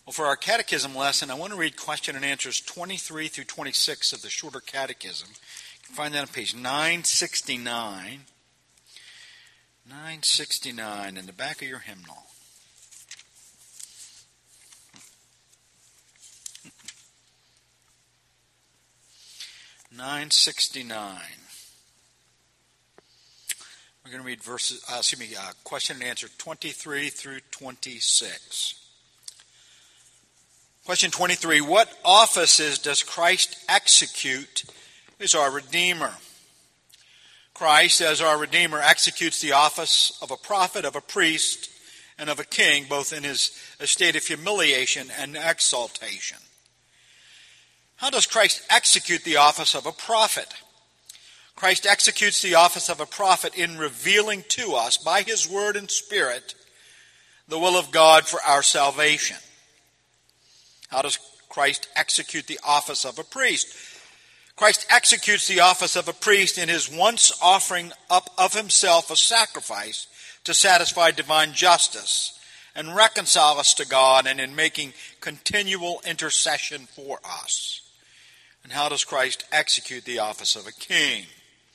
Well, for our catechism lesson, I want to read question and answers 23 through 26 of the shorter catechism. You can find that on page 969. 969 in the back of your hymnal. We're going to read question and answer 23 through 26. Question 23, what offices does Christ execute as our Redeemer? Christ, as our Redeemer, executes the office of a prophet, of a priest, and of a king, both in his estate of humiliation and exaltation. How does Christ execute the office of a prophet? Christ executes the office of a prophet in revealing to us, by his word and spirit, the will of God for our salvation. How does Christ execute the office of a priest? Christ executes the office of a priest in his once offering up of himself a sacrifice to satisfy divine justice and reconcile us to God, and in making continual intercession for us. And how does Christ execute the office of a king?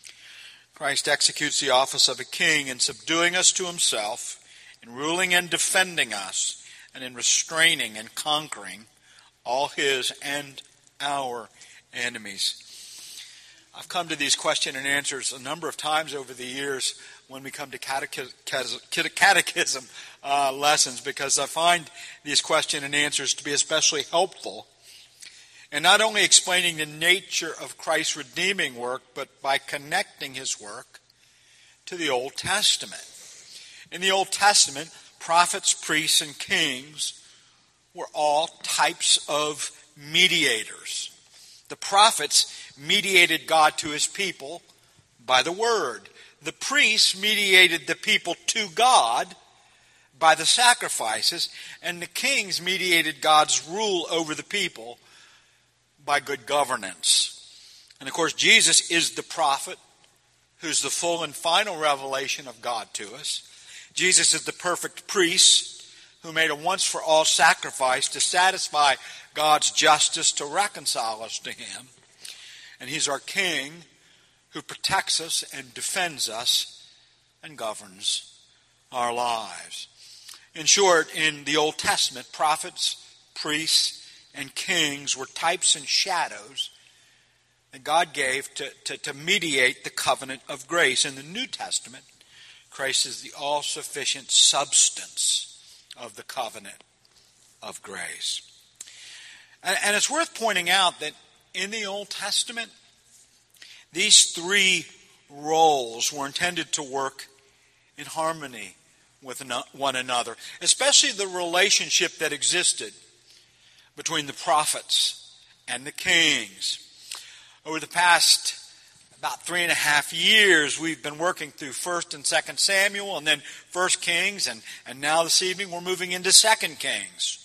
Christ executes the office of a king in subduing us to himself, in ruling and defending us, and in restraining and conquering all his and our enemies. I've come to these question and answers a number of times over the years when we come to catechism lessons, because I find these question and answers to be especially helpful in not only explaining the nature of Christ's redeeming work, but by connecting his work to the Old Testament. In the Old Testament, prophets, priests, and kings were all types of mediators. The prophets mediated God to his people by the word. The priests mediated the people to God by the sacrifices, and the kings mediated God's rule over the people by good governance. And of course, Jesus is the prophet who's the full and final revelation of God to us. Jesus is the perfect priest who made a once-for-all sacrifice to satisfy God's justice, to reconcile us to him. And he's our king who protects us and defends us and governs our lives. In short, in the Old Testament, prophets, priests, and kings were types and shadows that God gave to mediate the covenant of grace. In the New Testament, Christ is the all-sufficient substance of the covenant of grace. And it's worth pointing out that in the Old Testament, these three roles were intended to work in harmony with one another, especially the relationship that existed between the prophets and the kings. Over the past about 3.5 years, we've been working through 1st and 2nd Samuel, and then 1st Kings, and now this evening we're moving into 2nd Kings.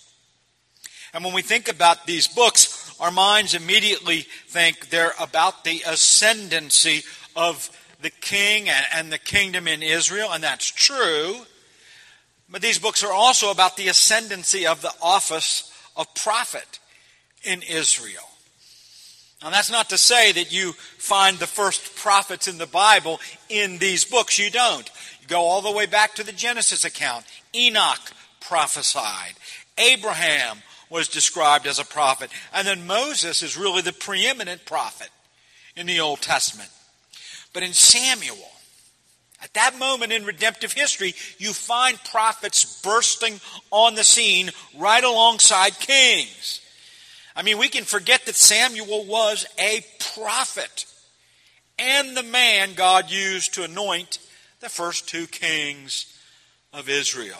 And when we think about these books, our minds immediately think they're about the ascendancy of the king and the kingdom in Israel, and that's true. But these books are also about the ascendancy of the office of prophet in Israel. Now, that's not to say that you find the first prophets in the Bible in these books. You don't. You go all the way back to the Genesis account. Enoch prophesied. Abraham was described as a prophet. And then Moses is really the preeminent prophet in the Old Testament. But in Samuel, at that moment in redemptive history, you find prophets bursting on the scene right alongside kings. I mean, we can forget that Samuel was a prophet and the man God used to anoint the first 2 kings of Israel.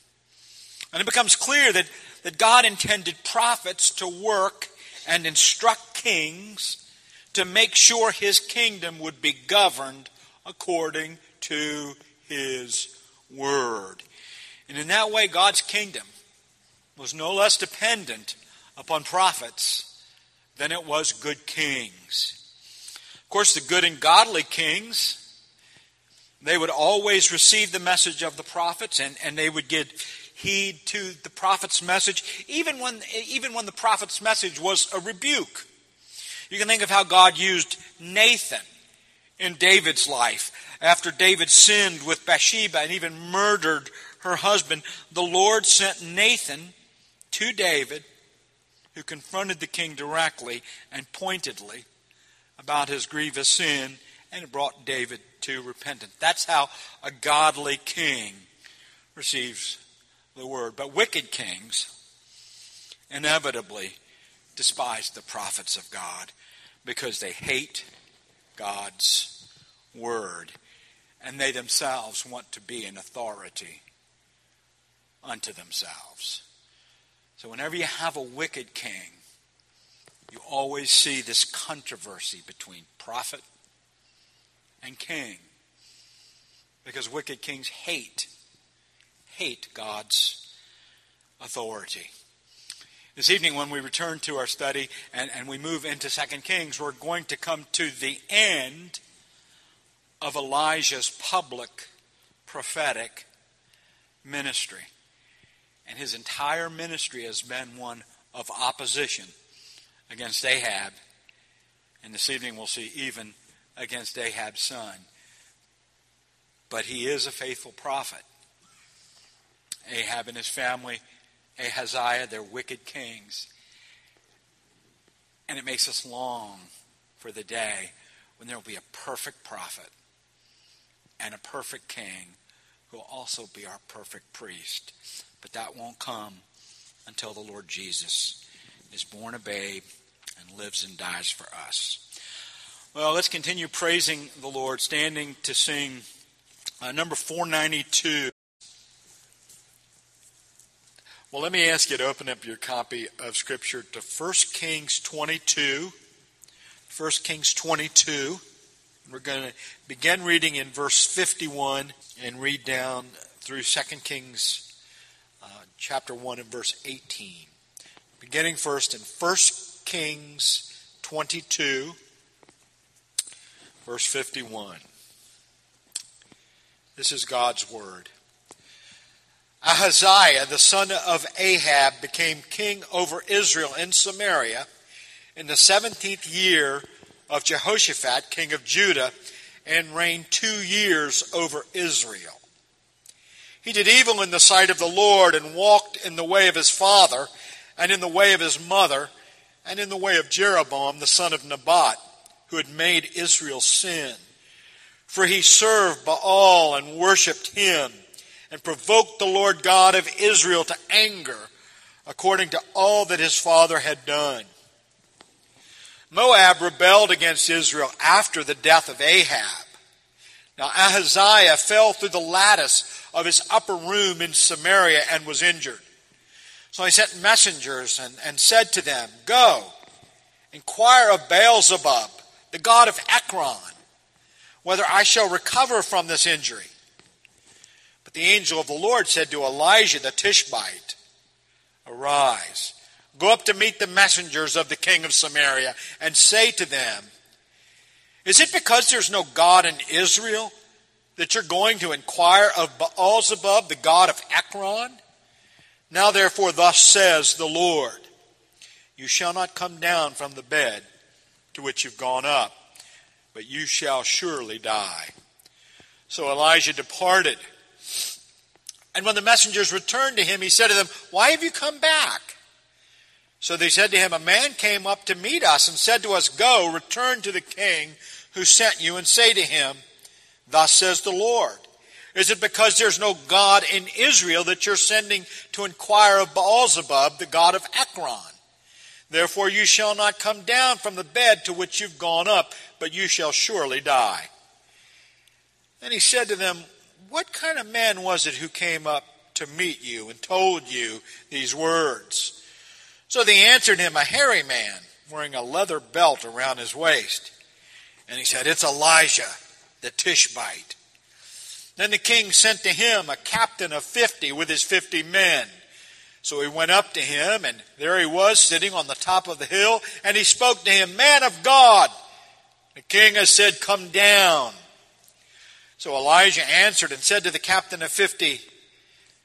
And it becomes clear that God intended prophets to work and instruct kings to make sure his kingdom would be governed according to his word. And in that way, God's kingdom was no less dependent upon prophets than it was good kings. Of course, the good and godly kings, they would always receive the message of the prophets, and they would give heed to the prophet's message, even when the prophet's message was a rebuke. You can think of how God used Nathan in David's life. After David sinned with Bathsheba and even murdered her husband, the Lord sent Nathan to David, who confronted the king directly and pointedly about his grievous sin, and it brought David to repentance. That's how a godly king receives the word. But wicked kings inevitably despise the prophets of God because they hate God's word, and they themselves want to be an authority unto themselves. So whenever you have a wicked king, you always see this controversy between prophet and king, because wicked kings hate God's authority. This evening, when we return to our study and we move into 2 Kings, we're going to come to the end of Elijah's public prophetic ministry. And his entire ministry has been one of opposition against Ahab. And this evening we'll see even against Ahab's son. But he is a faithful prophet. Ahab and his family, Ahaziah, they're wicked kings. And it makes us long for the day when there will be a perfect prophet and a perfect king who will also be our perfect priest. But that won't come until the Lord Jesus is born a babe and lives and dies for us. Well, let's continue praising the Lord, standing to sing number 492. Well, let me ask you to open up your copy of Scripture to 1 Kings 22. 1 Kings 22. We're going to begin reading in verse 51 and read down through 2 Kings chapter 1 and verse 18. Beginning first in 1 Kings 22, verse 51. This is God's word. Ahaziah, the son of Ahab, became king over Israel in Samaria in the 17th year of Jehoshaphat, king of Judah, and reigned 2 years over Israel. He did evil in the sight of the Lord and walked in the way of his father and in the way of his mother and in the way of Jeroboam, the son of Nebat, who had made Israel sin. For he served Baal and worshipped him and provoked the Lord God of Israel to anger according to all that his father had done. Moab rebelled against Israel after the death of Ahab. Now Ahaziah fell through the lattice of his upper room in Samaria and was injured. So he sent messengers and said to them, "Go, inquire of Baal-zebub, the god of Ekron, whether I shall recover from this injury." But the angel of the Lord said to Elijah the Tishbite, "Arise, go up to meet the messengers of the king of Samaria, and say to them, is it because there's no God in Israel that you're going to inquire of Baal-zebub, the god of Ekron? Now therefore thus says the Lord, you shall not come down from the bed to which you've gone up, but you shall surely die." So Elijah departed. And when the messengers returned to him, he said to them, "Why have you come back?" So they said to him, "A man came up to meet us and said to us, 'Go, return to the king who sent you, and say to him, thus says the Lord, is it because there's no God in Israel that you're sending to inquire of Baal-zebub, the god of Ekron? Therefore you shall not come down from the bed to which you've gone up, but you shall surely die.' And he said to them, 'What kind of man was it who came up to meet you and told you these words?' So they answered him, 'A hairy man, wearing a leather belt around his waist.' And he said, 'It's Elijah the Tishbite.' Then the king sent to him a captain of 50 with his 50 men. So he went up to him, and there he was sitting on the top of the hill, and he spoke to him, 'Man of God, the king has said, come down.' So Elijah answered and said to the captain of 50,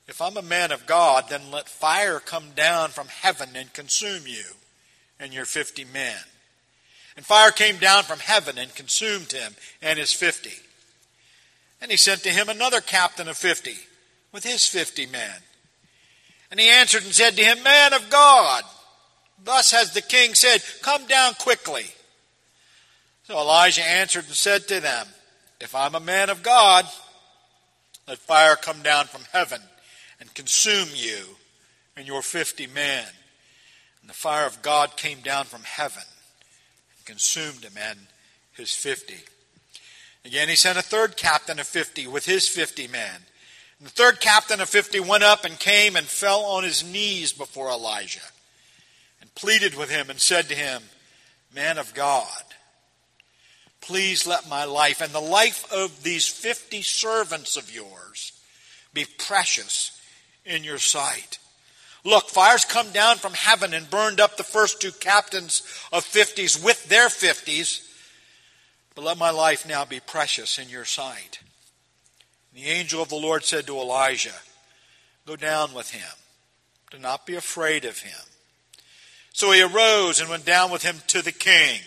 If I'm a man of God, then let fire come down from heaven and consume you and your 50 men. And fire came down from heaven and consumed him and his 50. And he sent to him another captain of 50 with his 50 men. And he answered and said to him, Man of God, thus has the king said, come down quickly. So Elijah answered and said to them, If I'm a man of God, let fire come down from heaven and consume you and your 50 men. And the fire of God came down from heaven and consumed him and his 50. Again, he sent a third captain of 50 with his 50 men. And the third captain of 50 went up and came and fell on his knees before Elijah and pleaded with him and said to him, Man of God, please let my life and the life of these 50 servants of yours be precious in your sight. Look, fire's come down from heaven and burned up the first two captains of 50s with their 50s. But let my life now be precious in your sight. And the angel of the Lord said to Elijah, Go down with him. Do not be afraid of him. So he arose and went down with him to the king.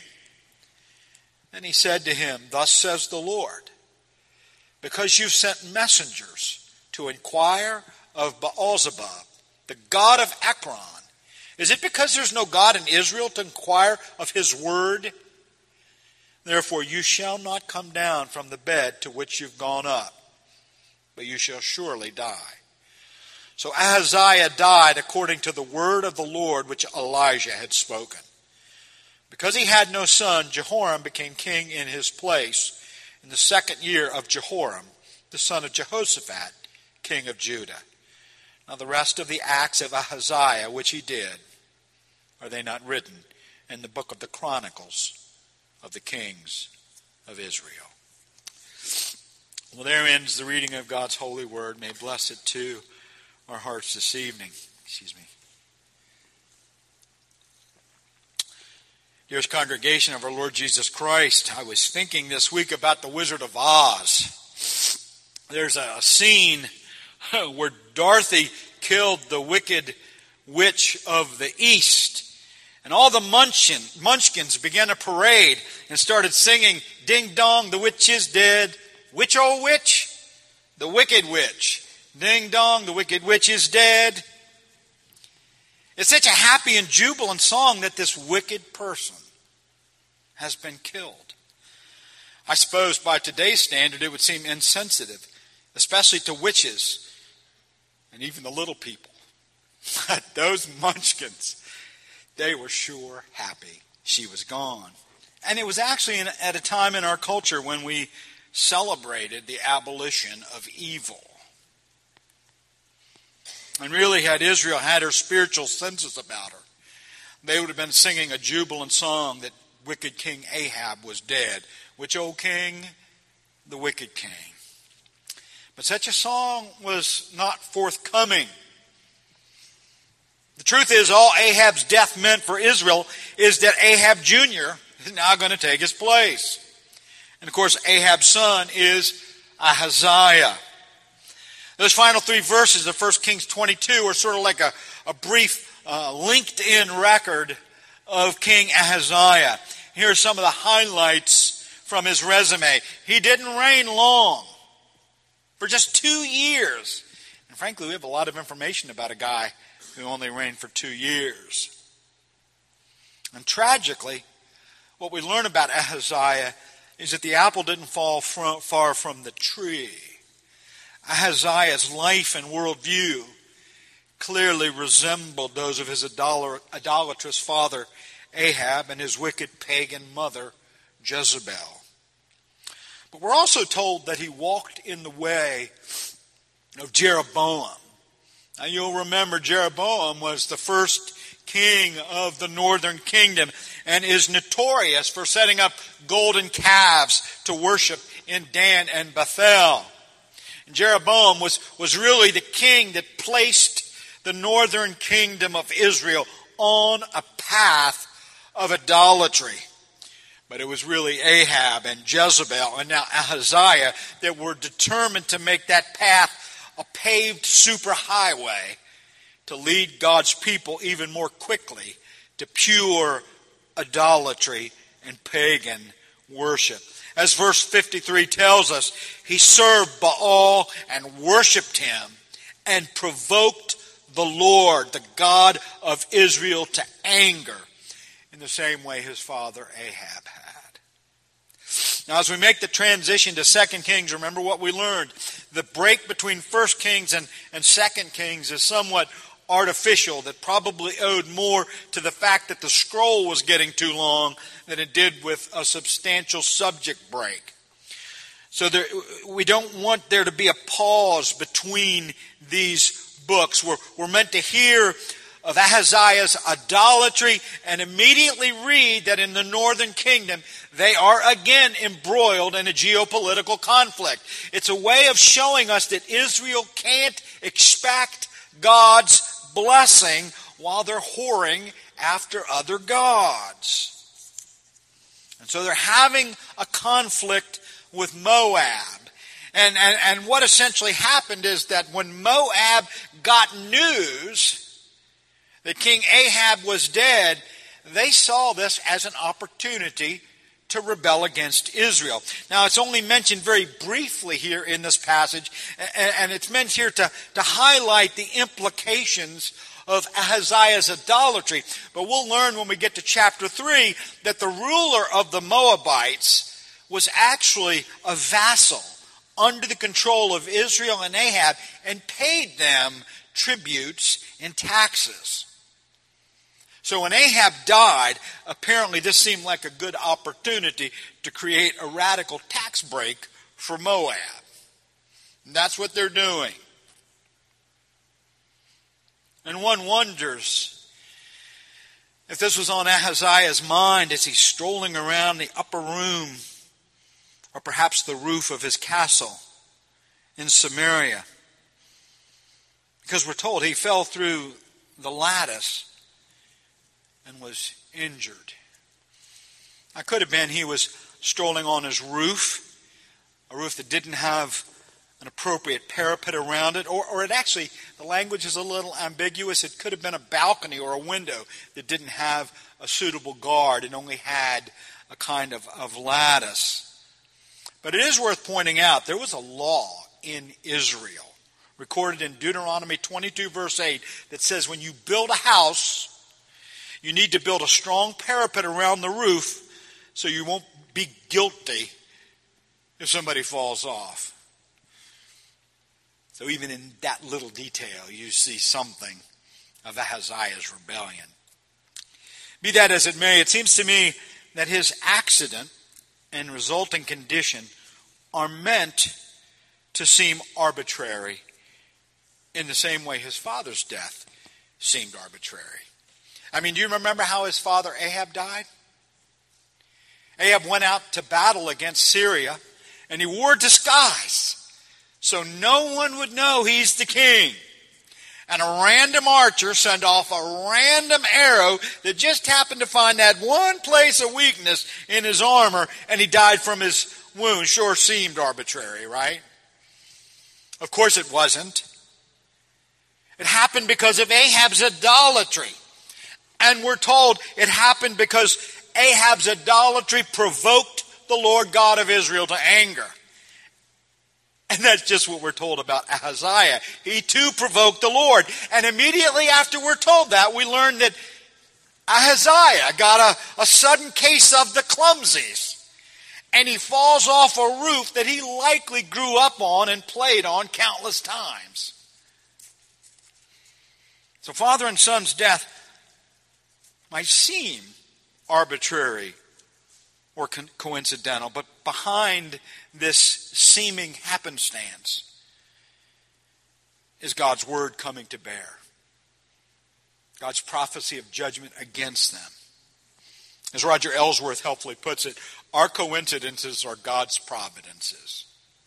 And he said to him, Thus says the Lord, because you've sent messengers to inquire of Baal-zebub, the god of Ekron, is it because there's no God in Israel to inquire of his word? Therefore you shall not come down from the bed to which you've gone up, but you shall surely die. So Ahaziah died according to the word of the Lord which Elijah had spoken. Because he had no son, Jehoram became king in his place in the 2nd year of Jehoram, the son of Jehoshaphat, king of Judah. Now the rest of the acts of Ahaziah which he did, are they not written in the book of the Chronicles of the kings of Israel? Well, there ends the reading of God's holy word. May bless it to our hearts this evening. Dearest congregation of our Lord Jesus Christ, I was thinking this week about the Wizard of Oz. There's a scene where Dorothy killed the wicked witch of the East. And all the munchkins began a parade and started singing, Ding dong, the witch is dead. Witch, oh witch, the wicked witch. Ding dong, the wicked witch is dead. It's such a happy and jubilant song that this wicked person has been killed. I suppose by today's standard it would seem insensitive, especially to witches and even the little people. But those munchkins, they were sure happy she was gone. And it was actually at a time in our culture when we celebrated the abolition of evil. And really, had Israel had her spiritual senses about her, they would have been singing a jubilant song that wicked King Ahab was dead. Which, O king? The wicked king. But such a song was not forthcoming. The truth is, all Ahab's death meant for Israel is that Ahab Jr. is now going to take his place. And of course, Ahab's son is Ahaziah. Those final 3 verses of 1 Kings 22 are sort of like a brief linked-in record of King Ahaziah. Here are some of the highlights from his resume. He didn't reign long, for just 2 years. And frankly, we have a lot of information about a guy who only reigned for 2 years. And tragically, what we learn about Ahaziah is that the apple didn't fall far from the tree. Ahaziah's life and worldview clearly resembled those of his idolatrous father Ahab and his wicked pagan mother Jezebel. But we're also told that he walked in the way of Jeroboam. Now you'll remember Jeroboam was the first king of the northern kingdom and is notorious for setting up golden calves to worship in Dan and Bethel. And Jeroboam was really the king that placed the northern kingdom of Israel on a path of idolatry. But it was really Ahab and Jezebel and now Ahaziah that were determined to make that path a paved superhighway to lead God's people even more quickly to pure idolatry and pagan worship. As verse 53 tells us, he served Baal and worshipped him and provoked the Lord, the God of Israel, to anger in the same way his father Ahab had. Now, as we make the transition to 2 Kings, remember what we learned. The break between 1 Kings and 2 Kings is somewhat artificial, that probably owed more to the fact that the scroll was getting too long than it did with a substantial subject break. So we don't want there to be a pause between these books. We're meant to hear of Ahaziah's idolatry and immediately read that in the northern kingdom they are again embroiled in a geopolitical conflict. It's a way of showing us that Israel can't expect God's blessing while they're whoring after other gods. And so they're having a conflict with Moab. And what essentially happened is that when Moab got news that King Ahab was dead, they saw this as an opportunity to rebel against Israel. Now, it's only mentioned very briefly here in this passage, and it's meant here to highlight the implications of Ahaziah's idolatry. But we'll learn when we get to chapter 3 that the ruler of the Moabites was actually a vassal under the control of Israel and Ahab and paid them tributes and taxes. So when Ahab died, apparently this seemed like a good opportunity to create a radical tax break for Moab. And that's what they're doing. And one wonders if this was on Ahaziah's mind as he's strolling around the upper room or perhaps the roof of his castle in Samaria. Because we're told he fell through the lattice and was injured. It could have been he was strolling on his roof, a roof that didn't have an appropriate parapet around it, or it actually, the language is a little ambiguous. It could have been a balcony or a window that didn't have a suitable guard and only had a kind of lattice. But it is worth pointing out there was a law in Israel recorded in Deuteronomy 22 verse 8 that says when you build a house, you need to build a strong parapet around the roof so you won't be guilty if somebody falls off. So even in that little detail, you see something of Ahaziah's rebellion. Be that as it may, it seems to me that his accident and resulting condition are meant to seem arbitrary in the same way his father's death seemed arbitrary. I mean, do you remember how his father Ahab died? Ahab went out to battle against Syria, and he wore disguise so no one would know he's the king. And a random archer sent off a random arrow that just happened to find that one place of weakness in his armor, and he died from his wound. Sure seemed arbitrary, right? Of course it wasn't. It happened because of Ahab's idolatry. And we're told it happened because Ahab's idolatry provoked the Lord God of Israel to anger. And that's just what we're told about Ahaziah. He too provoked the Lord. And immediately after we're told that, we learn that Ahaziah got a sudden case of the clumsies. And he falls off a roof that he likely grew up on and played on countless times. So father and son's death might seem arbitrary or coincidental, but behind this seeming happenstance is God's word coming to bear. God's prophecy of judgment against them. As Roger Ellsworth helpfully puts it, our coincidences are God's providences.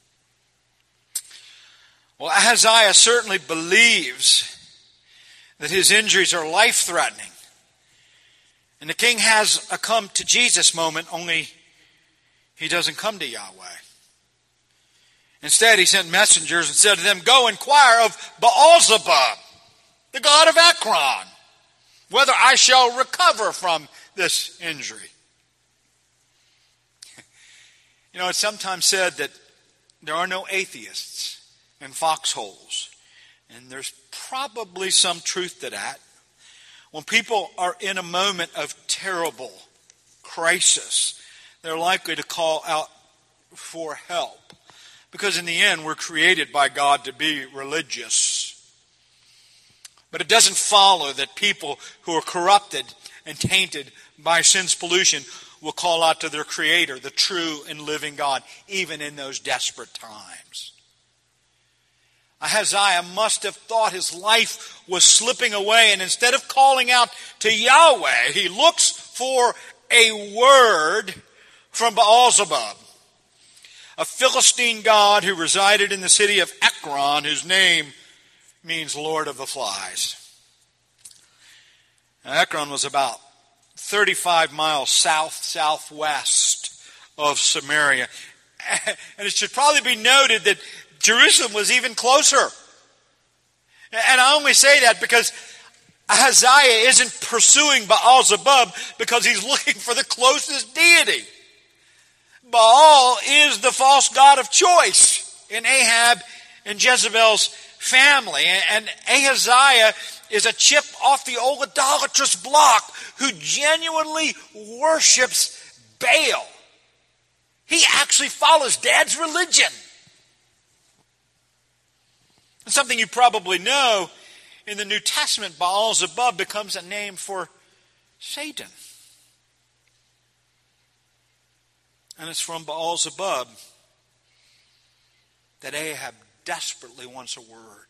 Well, Ahaziah certainly believes that his injuries are life-threatening. And the king has a come to Jesus moment, only he doesn't come to Yahweh. Instead, he sent messengers and said to them, "Go inquire of Baal-zebub, the god of Ekron, whether I shall recover from this injury." You know, it's sometimes said that there are no atheists in foxholes. And there's probably some truth to that. When people are in a moment of terrible crisis, they're likely to call out for help. Because in the end, we're created by God to be religious. But it doesn't follow that people who are corrupted and tainted by sin's pollution will call out to their Creator, the true and living God, even in those desperate times. Ahaziah must have thought his life was slipping away, and instead of calling out to Yahweh, he looks for a word from Baal-zebub, a Philistine god who resided in the city of Ekron, whose name means Lord of the Flies. Now, Ekron was about 35 miles southwest of Samaria. And it should probably be noted that Jerusalem was even closer. And I only say that because Ahaziah isn't pursuing Baal-zebub because he's looking for the closest deity. Baal is the false god of choice in Ahab and Jezebel's family. And Ahaziah is a chip off the old idolatrous block who genuinely worships Baal. He actually follows Dad's religion. And something you probably know, in the New Testament, Baal-zebub becomes a name for Satan. And it's from Baal-zebub that Ahab desperately wants a word.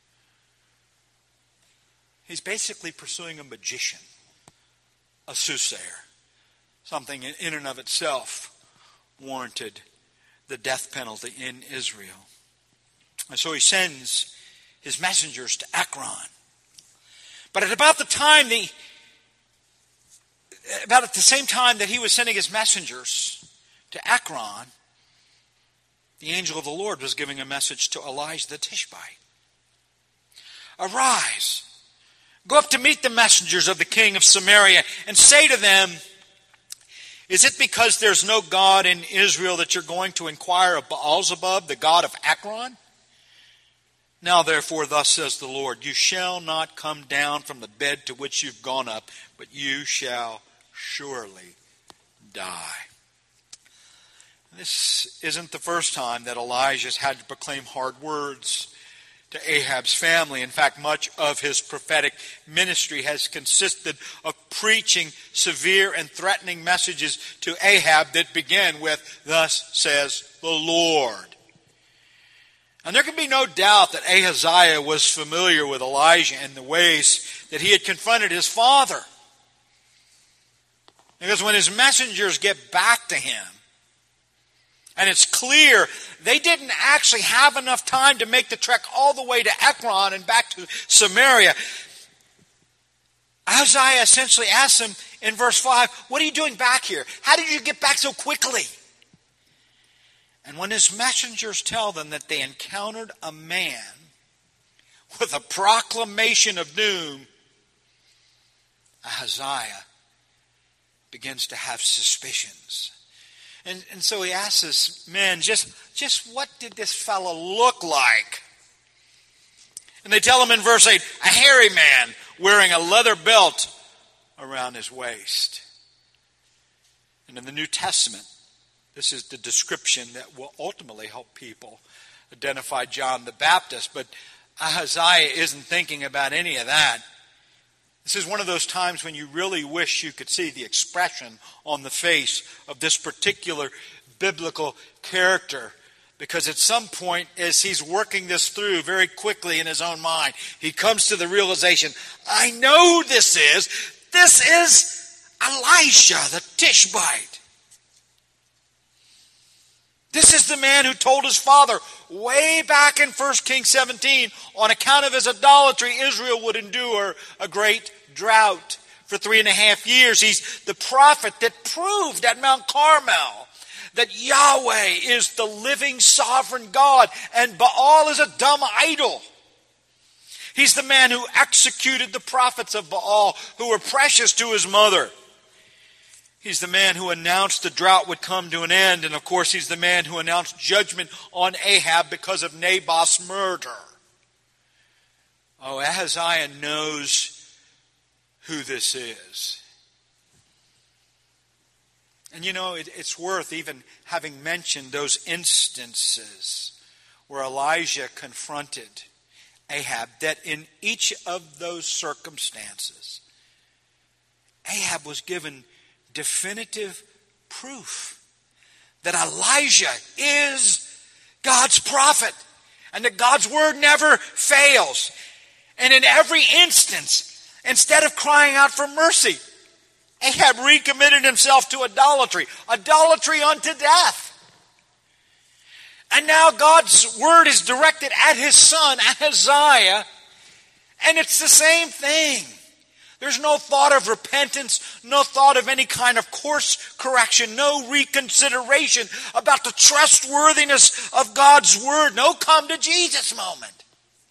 He's basically pursuing a magician, a soothsayer, something in and of itself warranted the death penalty in Israel. And so he sends his messengers to Ekron. But at about the same time that he was sending his messengers to Ekron, the angel of the Lord was giving a message to Elijah the Tishbite. "Arise, go up to meet the messengers of the king of Samaria and say to them, is it because there's no God in Israel that you're going to inquire of Baal-zebub, the god of Ekron? Now therefore, thus says the Lord, you shall not come down from the bed to which you've gone up, but you shall surely die." This isn't the first time that Elijah's had to proclaim hard words to Ahab's family. In fact, much of his prophetic ministry has consisted of preaching severe and threatening messages to Ahab that begin with, "Thus says the Lord." And there can be no doubt that Ahaziah was familiar with Elijah and the ways that he had confronted his father. Because when his messengers get back to him, and it's clear they didn't actually have enough time to make the trek all the way to Ekron and back to Samaria, Ahaziah essentially asks them in verse 5, "What are you doing back here? How did you get back so quickly?" And when his messengers tell them that they encountered a man with a proclamation of doom, Ahaziah begins to have suspicions. And so he asks his men, just what did this fellow look like? And they tell him in verse 8, a hairy man wearing a leather belt around his waist. And in the New Testament, this is the description that will ultimately help people identify John the Baptist. But Ahaziah isn't thinking about any of that. This is one of those times when you really wish you could see the expression on the face of this particular biblical character. Because at some point, as he's working this through very quickly in his own mind, he comes to the realization, I know who this is. This is Elisha the Tishbite. This is the man who told his father way back in 1 Kings 17, on account of his idolatry, Israel would endure a great drought for 3.5 years. He's the prophet that proved at Mount Carmel that Yahweh is the living sovereign God and Baal is a dumb idol. He's the man who executed the prophets of Baal who were precious to his mother. He's the man who announced the drought would come to an end. And of course, he's the man who announced judgment on Ahab because of Naboth's murder. Oh, Ahaziah knows who this is. And you know, it's worth even having mentioned those instances where Elijah confronted Ahab, that in each of those circumstances, Ahab was given definitive proof that Elijah is God's prophet and that God's word never fails. And in every instance, instead of crying out for mercy, Ahab recommitted himself to idolatry unto death. And now God's word is directed at his son, Ahaziah, and it's the same thing. There's no thought of repentance, no thought of any kind of course correction, no reconsideration about the trustworthiness of God's word, no come to Jesus moment.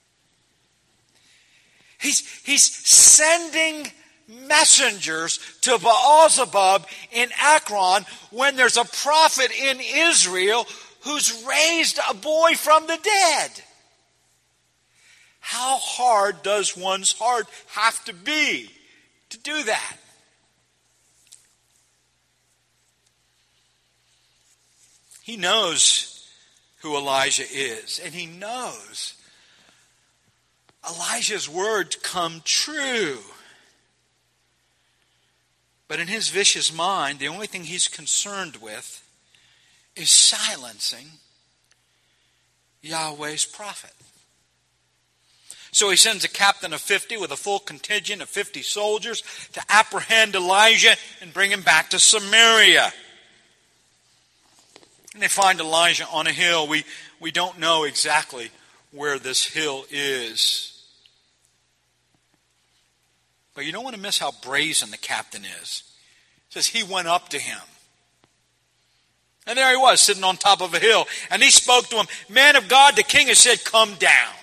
He's sending messengers to Baal-zebub in Ekron when there's a prophet in Israel who's raised a boy from the dead. How hard does one's heart have to be to do that? He knows who Elijah is, and he knows Elijah's words come true. But in his vicious mind, the only thing he's concerned with is silencing Yahweh's prophet. So he sends a captain of 50 with a full contingent of 50 soldiers to apprehend Elijah and bring him back to Samaria. And they find Elijah on a hill. We don't know exactly where this hill is. But you don't want to miss how brazen the captain is. It says he went up to him. And there he was, sitting on top of a hill. And he spoke to him, "Man of God, the king has said, come down."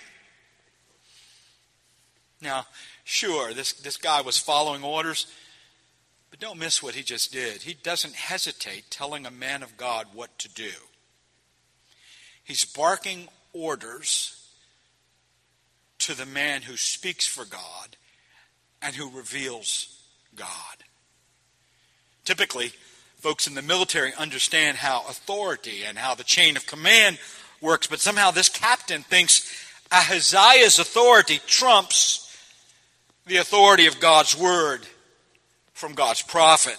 Now, sure, this guy was following orders. But don't miss what he just did. He doesn't hesitate telling a man of God what to do. He's barking orders to the man who speaks for God and who reveals God. Typically, folks in the military understand how authority and how the chain of command works, but somehow this captain thinks Ahaziah's authority trumps the authority of God's word from God's prophet.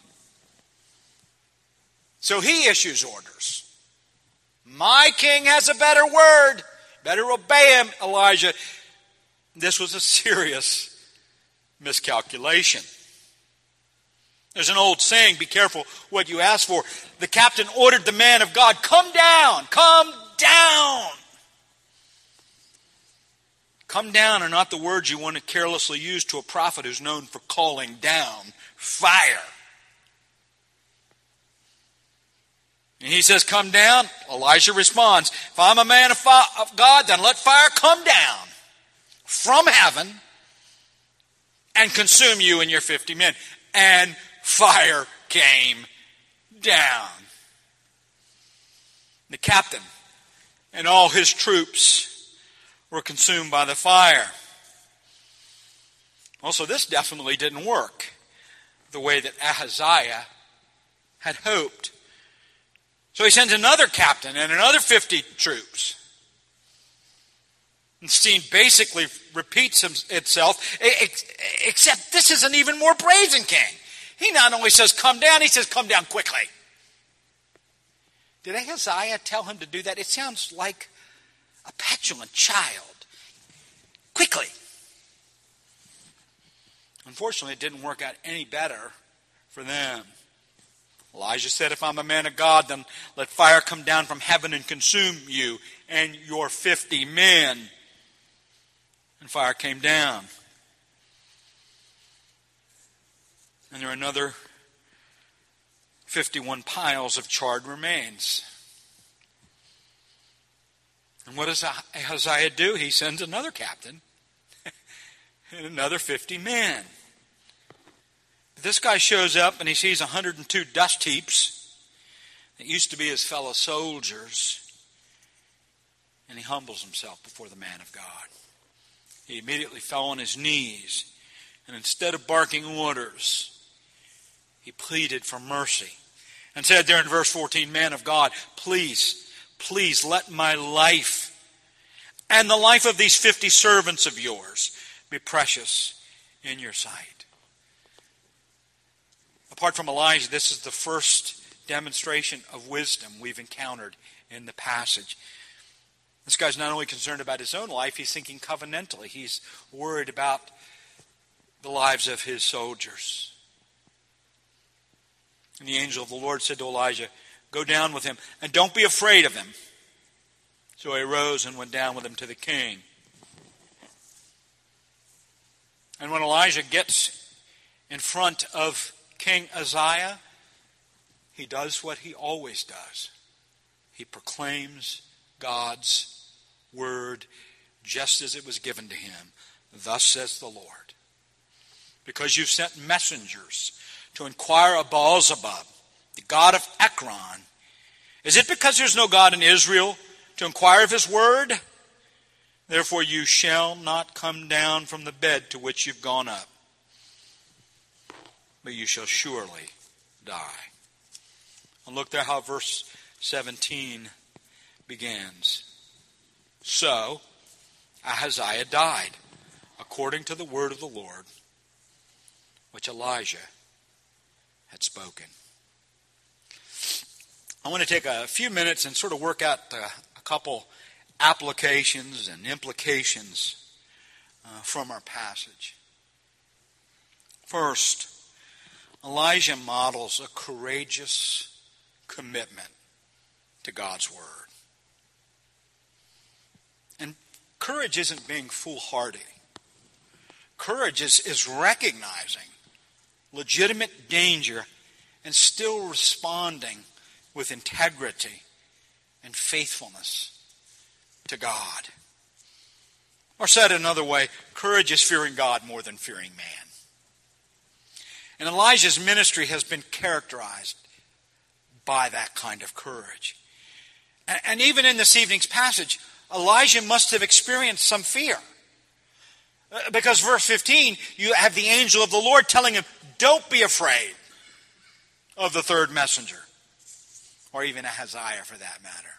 So he issues orders. My king has a better word. Better obey him, Elijah. This was a serious miscalculation. There's an old saying, be careful what you ask for. The captain ordered the man of God, come down, come down. Come down are not the words you want to carelessly use to a prophet who's known for calling down fire. And he says, come down. Elijah responds, if I'm a man of God, then let fire come down from heaven and consume you and your 50 men. And fire came down. The captain and all his troops were consumed by the fire. Also, this definitely didn't work the way that Ahaziah had hoped. So he sends another captain and another 50 troops. The scene basically repeats itself, except this is an even more brazen king. He not only says, come down, he says, come down quickly. Did Ahaziah tell him to do that? It sounds like a petulant child. Quickly. Unfortunately, it didn't work out any better for them. Elijah said, if I'm a man of God, then let fire come down from heaven and consume you and your 50 men. And fire came down. And there were another 51 piles of charred remains. And what does Ahaziah do? He sends another captain and another 50 men. This guy shows up and he sees 102 dust heaps that used to be his fellow soldiers. And he humbles himself before the man of God. He immediately fell on his knees. And instead of barking orders, he pleaded for mercy. And said there in verse 14, "Man of God, please let my life and the life of these 50 servants of yours be precious in your sight." Apart from Elijah, this is the first demonstration of wisdom we've encountered in the passage. This guy's not only concerned about his own life, he's thinking covenantally. He's worried about the lives of his soldiers. And the angel of the Lord said to Elijah, "Go down with him, and don't be afraid of him." So he arose and went down with him to the king. And when Elijah gets in front of King Ahaziah, he does what he always does. He proclaims God's word just as it was given to him. "Thus says the Lord, because you've sent messengers to inquire of Baal-zebub, the god of Ekron, is it because there's no God in Israel to inquire of his word? Therefore you shall not come down from the bed to which you've gone up, but you shall surely die." And look there how verse 17 begins. "So Ahaziah died, according to the word of the Lord, which Elijah had spoken." I want to take a few minutes and sort of work out a couple applications and implications from our passage. First, Elijah models a courageous commitment to God's word. And courage isn't being foolhardy. Courage is recognizing legitimate danger and still responding with integrity and faithfulness to God. Or said another way, courage is fearing God more than fearing man. And Elijah's ministry has been characterized by that kind of courage. And even in this evening's passage, Elijah must have experienced some fear. Because verse 15, you have the angel of the Lord telling him, "Don't be afraid of the third messenger," or even Ahaziah for that matter.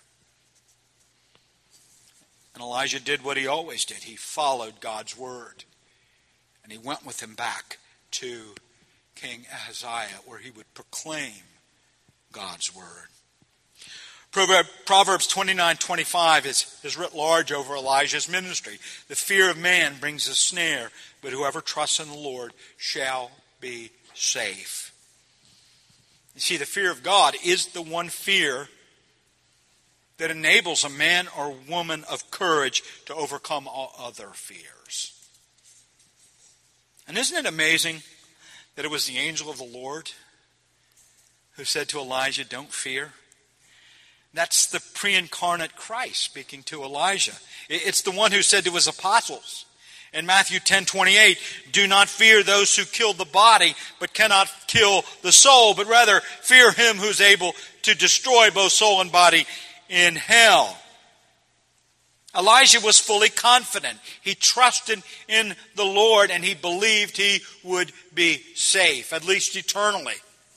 And Elijah did what he always did. He followed God's word. And he went with him back to King Ahaziah, where he would proclaim God's word. Proverbs 29:25 is writ large over Elijah's ministry. "The fear of man brings a snare, but whoever trusts in the Lord shall be safe." You see, the fear of God is the one fear that enables a man or woman of courage to overcome all other fears. And isn't it amazing that it was the angel of the Lord who said to Elijah, "Don't fear"? That's the pre-incarnate Christ speaking to Elijah. It's the one who said to his apostles in Matthew 10:28, "Do not fear those who kill the body, but cannot kill the soul, but rather fear him who's able to destroy both soul and body in hell." Elijah was fully confident. He trusted in the Lord and he believed he would be safe, at least eternally.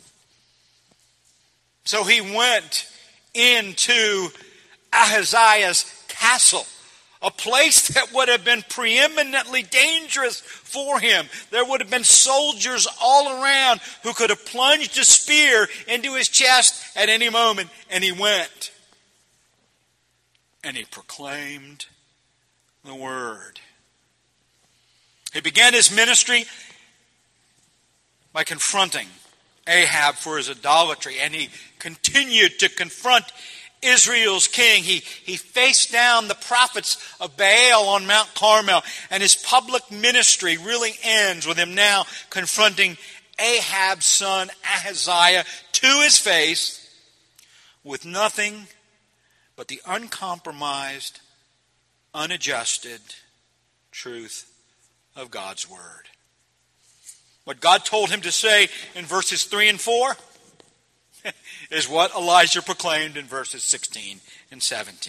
So he went into Ahaziah's castle, a place that would have been preeminently dangerous for him. There would have been soldiers all around who could have plunged a spear into his chest at any moment. And he went. And he proclaimed the word. He began his ministry by confronting Ahab for his idolatry, and he continued to confront Israel's king. He faced down the prophets of Baal on Mount Carmel, and his public ministry really ends with him now confronting Ahab's son Ahaziah to his face with nothing but the uncompromised, unadjusted truth of God's Word. What God told him to say in verses 3 and 4 is what Elijah proclaimed in verses 16 and 17.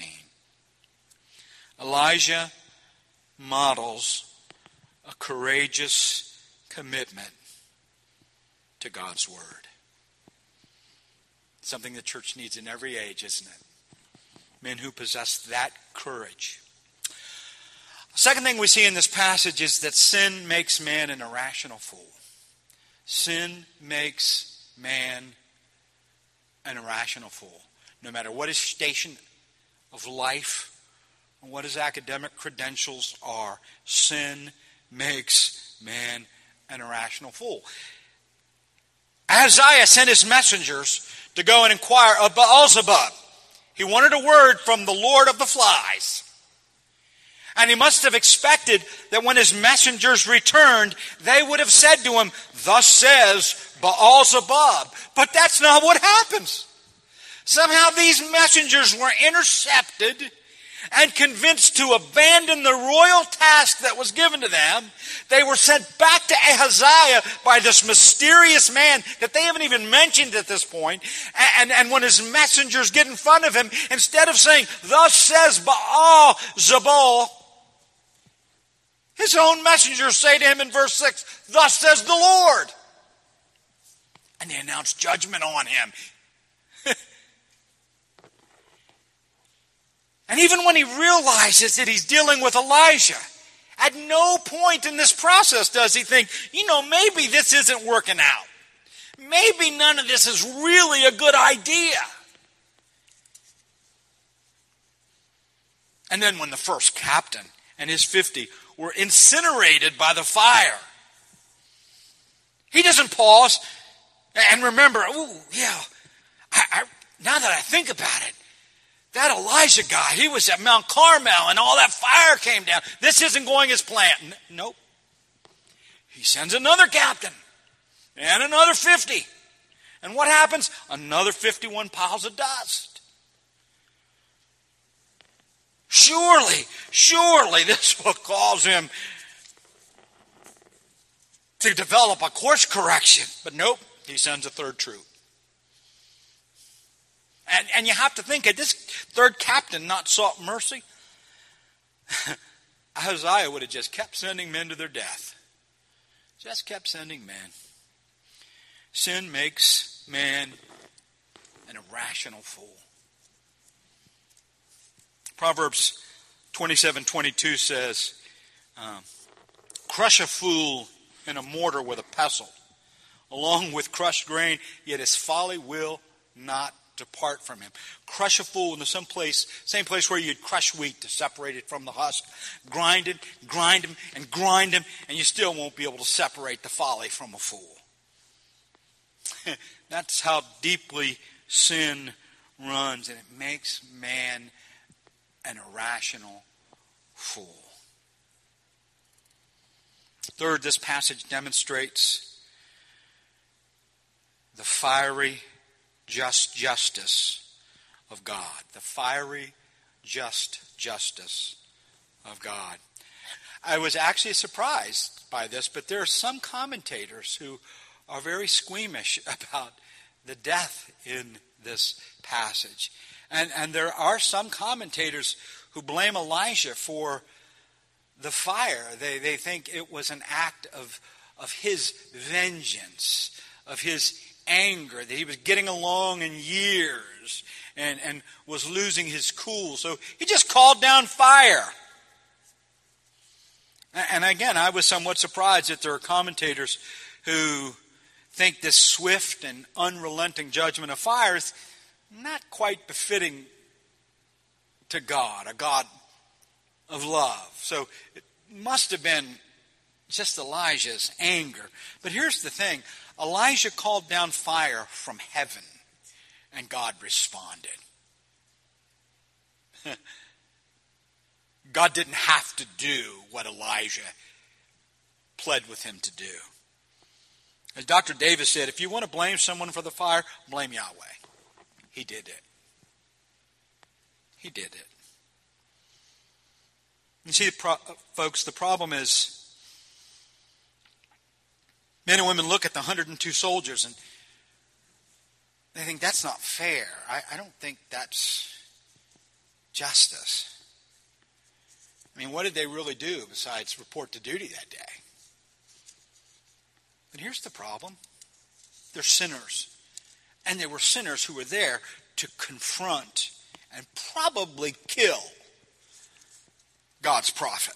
Elijah models a courageous commitment to God's Word. Something the church needs in every age, isn't it? Men who possess that courage. The second thing we see in this passage is that sin makes man an irrational fool. Sin makes man an irrational fool. No matter what his station of life or what his academic credentials are, sin makes man an irrational fool. Ahaziah sent his messengers to go and inquire of Baal-zebub. He wanted a word from the Lord of the Flies. And he must have expected that when his messengers returned, they would have said to him, "Thus says Baal-zebub." But that's not what happens. Somehow these messengers were intercepted and convinced to abandon the royal task that was given to them. They were sent back to Ahaziah by this mysterious man that they haven't even mentioned at this point. And when his messengers get in front of him, instead of saying, "Thus says Baal-zebub," his own messengers say to him in verse 6, "Thus says the Lord." And they announce judgment on him. And even when he realizes that he's dealing with Elijah, at no point in this process does he think, maybe this isn't working out. Maybe none of this is really a good idea. And then when the first captain and his 50 were incinerated by the fire, he doesn't pause and remember, now that I think about it, that Elijah guy, he was at Mount Carmel and all that fire came down. This isn't going as planned. Nope. He sends another captain and another 50. And what happens? Another 51 piles of dust. Surely this will cause him to develop a course correction. But nope, he sends a third troop. And you have to think, had this third captain not sought mercy, Ahaziah would have just kept sending men to their death. Just kept sending men. Sin makes man an irrational fool. Proverbs 27:22 says, "Crush a fool in a mortar with a pestle, along with crushed grain, yet his folly will not depart from him." Crush a fool in the same place where you'd crush wheat to separate it from the husk. Grind him, and you still won't be able to separate the folly from a fool. That's how deeply sin runs, and it makes man an irrational fool. Third, this passage demonstrates the fiery just justice of God. The fiery just justice of God. I was actually surprised by this, but there are some commentators who are very squeamish about the death in this passage. And there are some commentators who blame Elijah for the fire. They think it was an act of his vengeance, of his anger, that he was getting along in years and was losing his cool. So he just called down fire. And again, I was somewhat surprised that there are commentators who think this swift and unrelenting judgment of fire is not quite befitting to God, a God of love. So it must have been just Elijah's anger. But here's the thing. Elijah called down fire from heaven, and God responded. God didn't have to do what Elijah pled with him to do. As Dr. Davis said, if you want to blame someone for the fire, blame Yahweh. He did it. He did it. You see, folks, the problem is men and women look at the 102 soldiers and they think that's not fair. I don't think that's justice. I mean, what did they really do besides report to duty that day? But here's the problem. They're sinners. And they were sinners who were there to confront and probably kill God's prophet.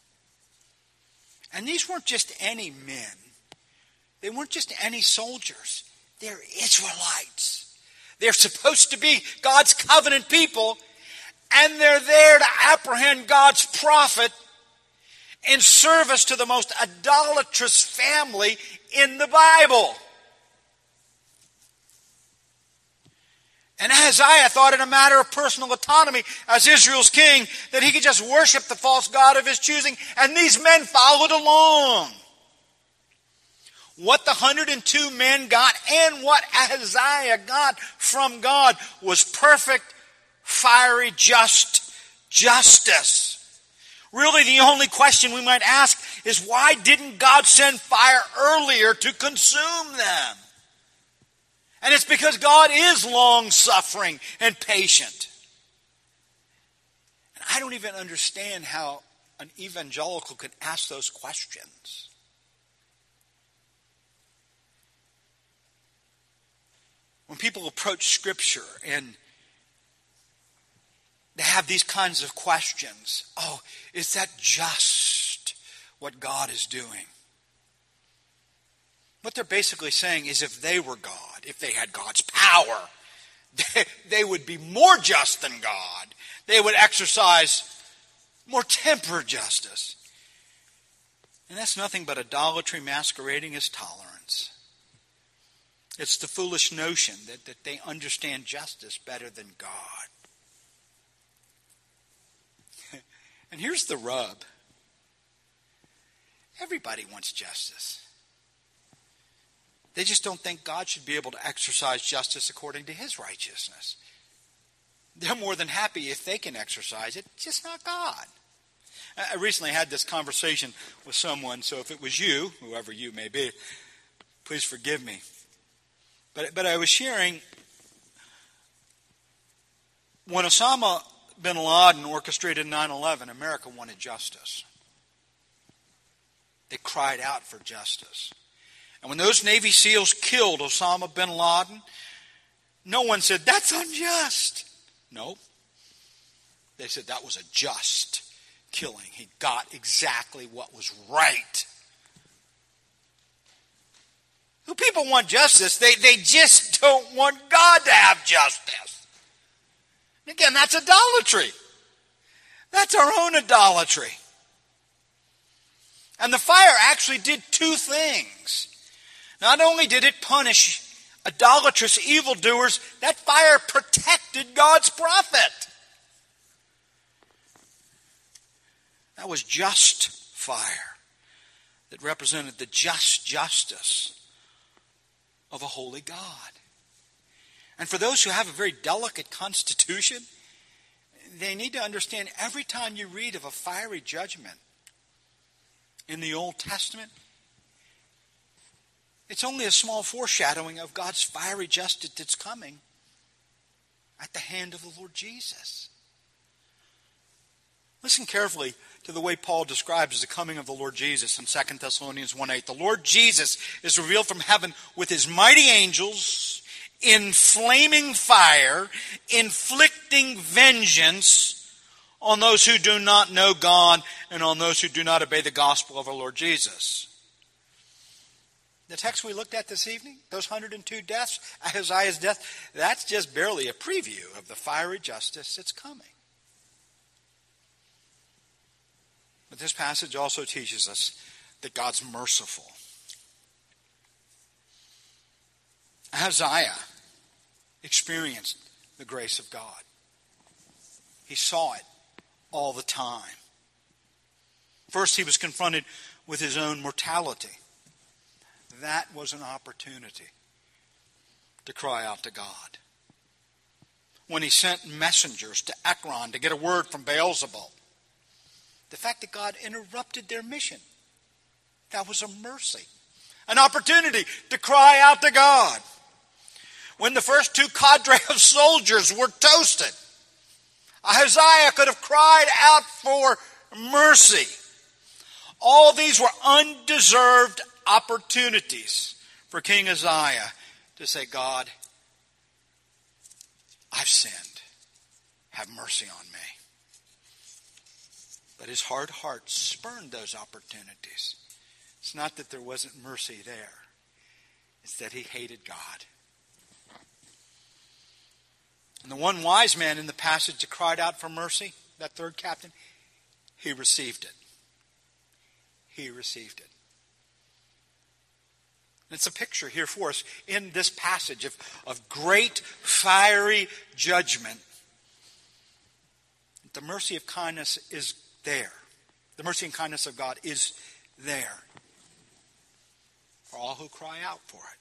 And these weren't just any men. They weren't just any soldiers. They're Israelites. They're supposed to be God's covenant people, and they're there to apprehend God's prophet in service to the most idolatrous family in the Bible. And Ahaziah thought it a matter of personal autonomy as Israel's king that he could just worship the false god of his choosing, and these men followed along. What the 102 men got and what Ahaziah got from God was perfect, fiery, just justice. Really, the only question we might ask is, why didn't God send fire earlier to consume them? And it's because God is long-suffering and patient. And I don't even understand how an evangelical could ask those questions. When people approach Scripture and they have these kinds of questions, oh, is that just what God is doing? What they're basically saying is, if they were God, if they had God's power, they would be more just than God. They would exercise more tempered justice. And that's nothing but idolatry masquerading as tolerance. It's the foolish notion that they understand justice better than God. And here's the rub. Everybody wants justice. They just don't think God should be able to exercise justice according to his righteousness. They're more than happy if they can exercise it, just not God. I recently had this conversation with someone, so if it was you, whoever you may be, please forgive me. But I was sharing, when Osama bin Laden orchestrated 9/11, America wanted justice. They cried out for justice. And when those Navy SEALs killed Osama bin Laden, no one said, that's unjust. No. They said that was a just killing. He got exactly what was right. When people want justice, they just don't want God to have justice. And again, that's idolatry. That's our own idolatry. And the fire actually did two things. Not only did it punish idolatrous evildoers, that fire protected God's prophet. That was just fire that represented the just justice of a holy God. And for those who have a very delicate constitution, they need to understand, every time you read of a fiery judgment in the Old Testament, it's only a small foreshadowing of God's fiery justice that's coming at the hand of the Lord Jesus. Listen carefully to the way Paul describes the coming of the Lord Jesus in 2 Thessalonians 1:8. The Lord Jesus is revealed from heaven with his mighty angels in flaming fire, inflicting vengeance on those who do not know God and on those who do not obey the gospel of our Lord Jesus. The text we looked at this evening, those 102 deaths, Ahaziah's death, that's just barely a preview of the fiery justice that's coming. But this passage also teaches us that God's merciful. Ahaziah experienced the grace of God. He saw it all the time. First, he was confronted with his own mortality. that was an opportunity to cry out to God. When he sent messengers to Ekron to get a word from Beelzebul, the fact that God interrupted their mission, that was a mercy. An opportunity to cry out to God. When the first two cadre of soldiers were toasted, Ahaziah could have cried out for mercy. All these were undeserved opportunities for King Uzziah to say, God, I've sinned. Have mercy on me. But his hard heart spurned those opportunities. It's not that there wasn't mercy there. It's that he hated God. And the one wise man in the passage that cried out for mercy, that third captain, he received it. He received it. And it's a picture here for us in this passage of great fiery judgment. The mercy of kindness is there. The mercy and kindness of God is there for all who cry out for it.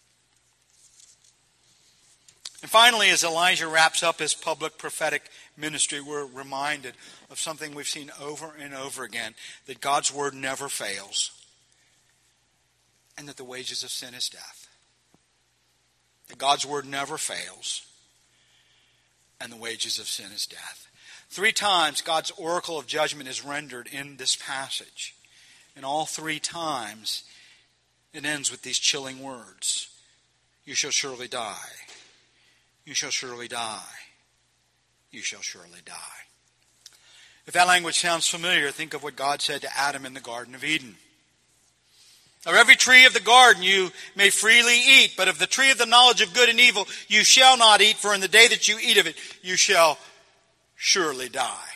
And finally, as Elijah wraps up his public prophetic ministry, we're reminded of something we've seen over and over again, that God's word never fails, and that the wages of sin is death. That God's word never fails, and the wages of sin is death. 3 times God's oracle of judgment is rendered in this passage. And all 3 times it ends with these chilling words. You shall surely die. You shall surely die. You shall surely die. If that language sounds familiar, think of what God said to Adam in the Garden of Eden. Of every tree of the garden you may freely eat, but of the tree of the knowledge of good and evil you shall not eat, for in the day that you eat of it you shall surely die.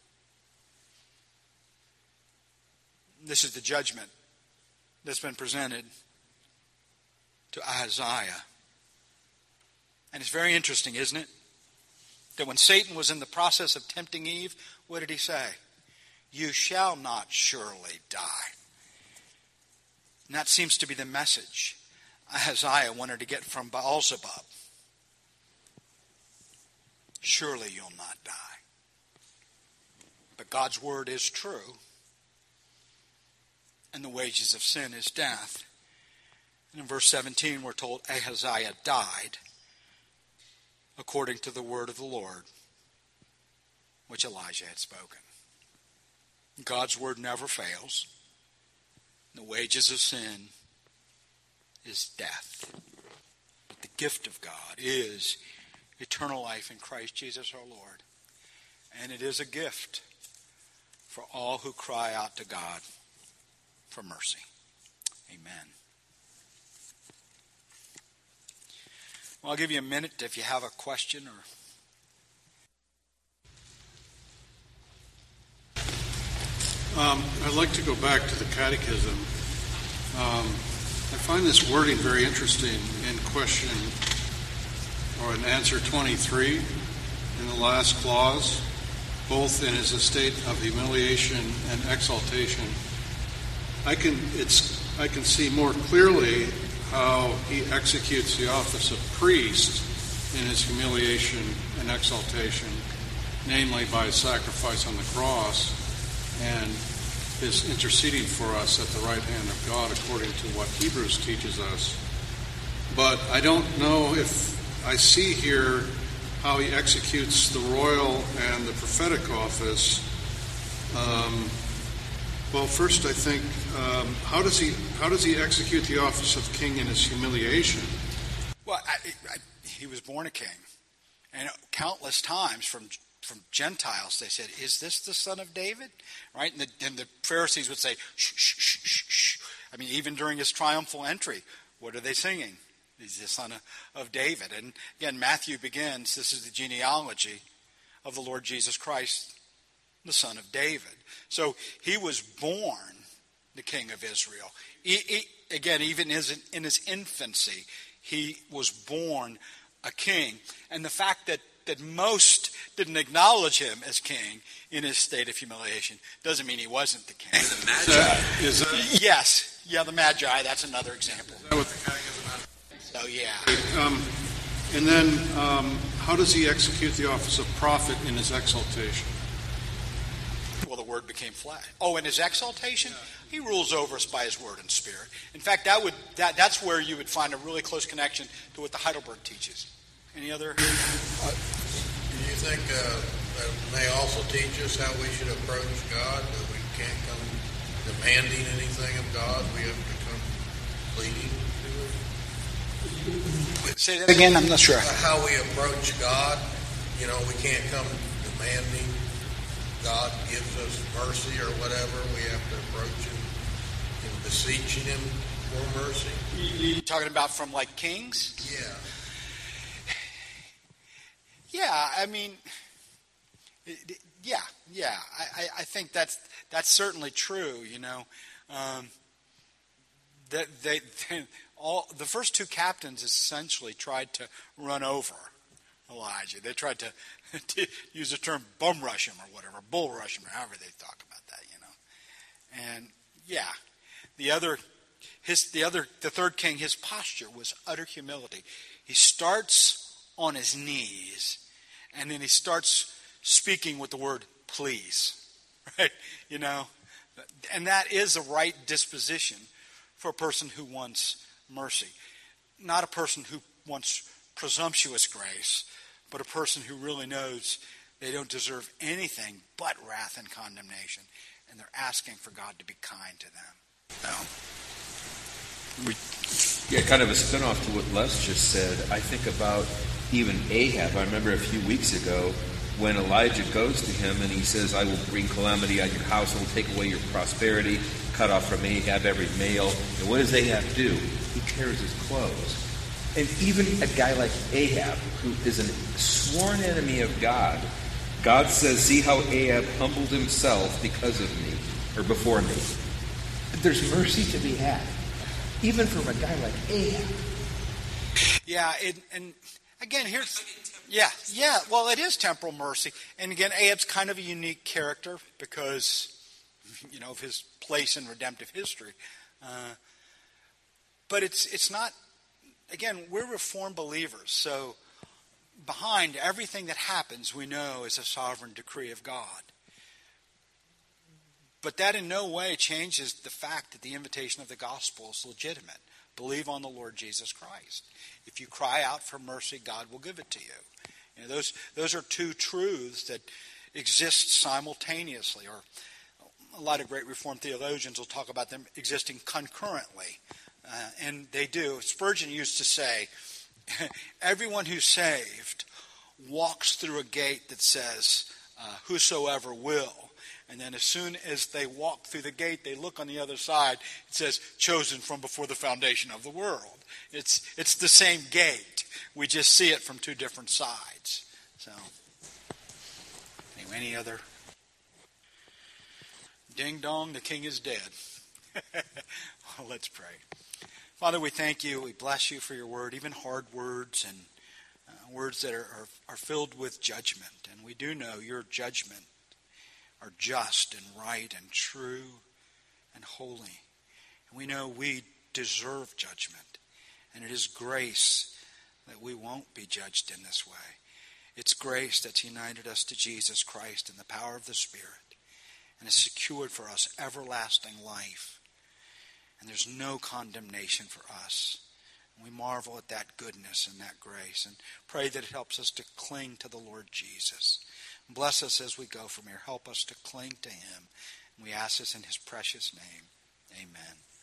This is the judgment that's been presented to Ahaziah. And it's very interesting, isn't it? That when Satan was in the process of tempting Eve, what did he say? You shall not surely die. And that seems to be the message Ahaziah wanted to get from Beelzebub. Surely you'll not die. But God's word is true. And the wages of sin is death. And in verse 17 we're told Ahaziah died according to the word of the Lord, which Elijah had spoken. God's word never fails. The wages of sin is death. But the gift of God is eternal life in Christ Jesus our Lord. And it is a gift for all who cry out to God for mercy. Amen. Well, I'll give you a minute if you have a question or... I'd like to go back to the Catechism. I find this wording very interesting in question, or in answer 23, in the last clause, both in his estate of humiliation and exaltation. I can see more clearly how he executes the office of priest in his humiliation and exaltation, namely by sacrifice on the cross and his interceding for us at the right hand of God according to what Hebrews teaches us. But I don't know if I see here how he executes the royal and the prophetic office. Well, first I think, how does he execute the office of king in his humiliation? Well, he was born a king, and countless times from Gentiles they said, "Is this the son of David?" Right, and the Pharisees would say, "Shh, shh, shh, shh, shh." I mean, even during his triumphal entry, what are they singing? He's the son of David. And again, Matthew begins. This is the genealogy of the Lord Jesus Christ, the son of David. So he was born the king of Israel. Again, even in his infancy, he was born a king. And the fact that most didn't acknowledge him as king in his state of humiliation doesn't mean he wasn't the king. Is that Yes. Yeah, the Magi, that's another example. Is that what the catechism has? So, yeah. And then, how does he execute the office of prophet in his exaltation? Well, the word became flesh. Oh, in his exaltation? Yeah. He rules over us by his word and spirit. In fact, that's where you would find a really close connection to what the Heidelberg teaches. Any other? Do you think that may also teach us how we should approach God? That we can't come demanding anything of God. We have to come pleading to Him. Say that again. I'm not sure. How we approach God. You know, we can't come demanding God gives us mercy or whatever. We have to approach Him and beseeching Him for mercy. You talking about from like kings? Yeah. Yeah, I mean, yeah. I think that's certainly true. You know, that the first two captains essentially tried to run over Elijah. They tried to use the term bum rush him or whatever, bull rush him, or however they talk about that. You know, and yeah, the third king, his posture was utter humility. He starts on his knees. And then he starts speaking with the word please, right? You know, and that is a right disposition for a person who wants mercy. Not a person who wants presumptuous grace, but a person who really knows they don't deserve anything but wrath and condemnation. And they're asking for God to be kind to them. Yeah, kind of a spinoff to what Les just said. I think about even Ahab. I remember a few weeks ago when Elijah goes to him and he says, I will bring calamity on your house, I will take away your prosperity, cut off from Ahab every male. And what does Ahab do? He tears his clothes. And even a guy like Ahab, who is a sworn enemy of God, God says, see how Ahab humbled himself because of me, or before me. There's mercy to be had, even from a guy like Ahab. Yeah, and again, well, it is temporal mercy. And again, Ahab's kind of a unique character because, you know, of his place in redemptive history. But it's not, again, we're Reformed believers. So behind everything that happens, we know is a sovereign decree of God. But that in no way changes the fact that the invitation of the gospel is legitimate. Believe on the Lord Jesus Christ. If you cry out for mercy, God will give it to you. You know, those are two truths that exist simultaneously. Or a lot of great Reformed theologians will talk about them existing concurrently. And they do. Spurgeon used to say, everyone who's saved walks through a gate that says, whosoever will. And then as soon as they walk through the gate, they look on the other side. It says, chosen from before the foundation of the world. It's the same gate. We just see it from two different sides. So, anyway, any other? Ding dong, the king is dead. Well, let's pray. Father, we thank you. We bless you for your word, even hard words and words that are filled with judgment. And we do know your judgment are just and right and true and holy. And we know we deserve judgment. And it is grace that we won't be judged in this way. It's grace that's united us to Jesus Christ in the power of the Spirit and has secured for us everlasting life. And there's no condemnation for us. And we marvel at that goodness and that grace and pray that it helps us to cling to the Lord Jesus. Bless us as we go from here. Help us to cling to him. And we ask this in his precious name. Amen.